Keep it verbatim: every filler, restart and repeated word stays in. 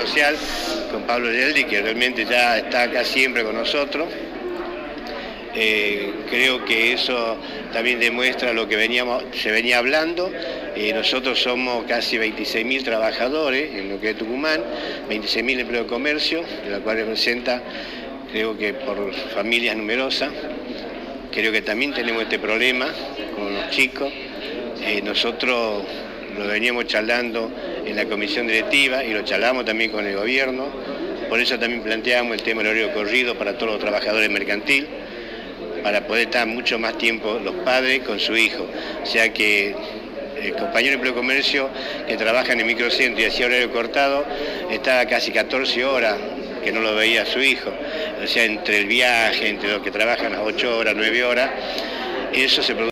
social con Pablo Geldi, que realmente ya está acá siempre con nosotros. Eh, creo que eso también demuestra lo que veníamos, se venía hablando. Eh, nosotros somos casi veintiséis mil trabajadores en lo que es Tucumán, veintiséis mil empleos de comercio, de la cual representa, creo que por familias numerosas. Creo que también tenemos este problema con los chicos. Eh, nosotros lo veníamos charlando en la comisión directiva y lo charlamos también con el gobierno. Por eso también planteamos el tema del horario corrido para todos los trabajadores mercantiles, para poder estar mucho más tiempo los padres con su hijo. O sea que el compañero de empleo de comercio que trabaja en el microcentro y hacía horario cortado, estaba casi catorce horas que no lo veía a su hijo. O sea, entre el viaje, entre los que trabajan las ocho horas, nueve horas, eso se produce.